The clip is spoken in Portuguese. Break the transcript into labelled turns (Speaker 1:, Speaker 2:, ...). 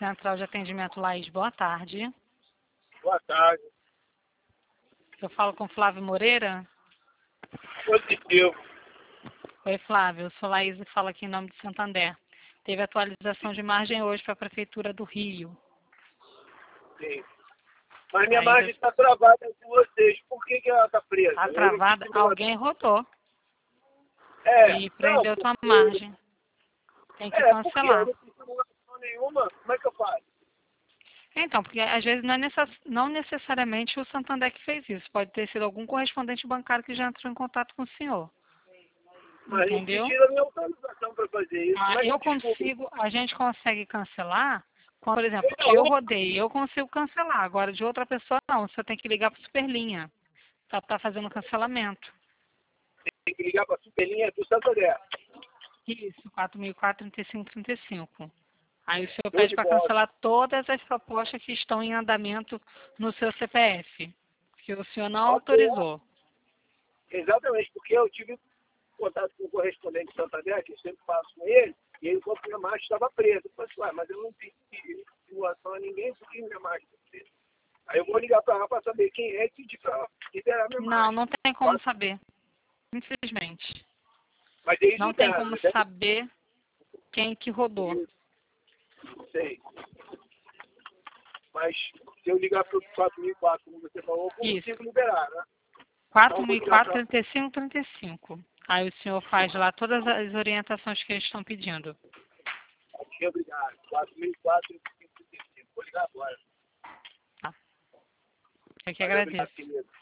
Speaker 1: Central de Atendimento Laís, boa tarde.
Speaker 2: Boa tarde.
Speaker 1: Eu falo com Flávio Moreira?
Speaker 2: Positivo.
Speaker 1: Oi, Flávio. Eu sou Laís e falo aqui em nome de Santander. Teve atualização de margem hoje para a Prefeitura do Rio.
Speaker 2: Sim. Mas minha
Speaker 1: Aí
Speaker 2: margem está travada com vocês. Por que ela está presa?
Speaker 1: Está travada? Alguém rodou e
Speaker 2: Não,
Speaker 1: prendeu tua margem. Tem que
Speaker 2: porque eu
Speaker 1: cancelar.
Speaker 2: não tenho simulação nenhuma. Como é que eu faço?
Speaker 1: Então, porque às vezes não necessariamente o Santander que fez isso. Pode ter sido algum correspondente bancário que já entrou em contato com o senhor.
Speaker 2: Mas não
Speaker 1: Entendeu?
Speaker 2: pediram a minha autorização para fazer isso. Como é que eu descubro?
Speaker 1: A gente consegue cancelar, quando, por exemplo, eu rodei, eu consigo cancelar. Agora, de outra pessoa, não. Você tem que ligar para a Superlinha para estar fazendo o cancelamento.
Speaker 2: Tem que ligar para a Superlinha do Santander.
Speaker 1: Isso, 4004-3535. Aí o senhor
Speaker 2: Show
Speaker 1: pede
Speaker 2: de
Speaker 1: para
Speaker 2: bola.
Speaker 1: cancelar todas as propostas que estão em andamento no seu CPF, que o senhor não autorizou.
Speaker 2: Exatamente, porque eu tive contato com o correspondente de Santander, que eu sempre faço com ele, e ele falou que minha marcha estava presa. Eu falei assim, mas eu não pedi simulação a ninguém porque minha marcha está presa. Aí eu vou ligar para lá para saber quem é que pedir para liberar minha marcha.
Speaker 1: Não tem como saber. Infelizmente.
Speaker 2: Mas eles
Speaker 1: Não tem
Speaker 2: liberam,
Speaker 1: como
Speaker 2: né?
Speaker 1: saber quem que rodou.
Speaker 2: Sei. Mas se eu ligar para o 4004, como você falou, eu
Speaker 1: Isso.
Speaker 2: consigo liberar, né?
Speaker 1: 4004-3535. Aí o senhor faz lá todas as orientações que eles estão pedindo.
Speaker 2: Ok, obrigado. 4004, vou ligar agora.
Speaker 1: Tá. Eu que agradeço.
Speaker 2: Obrigado, querido.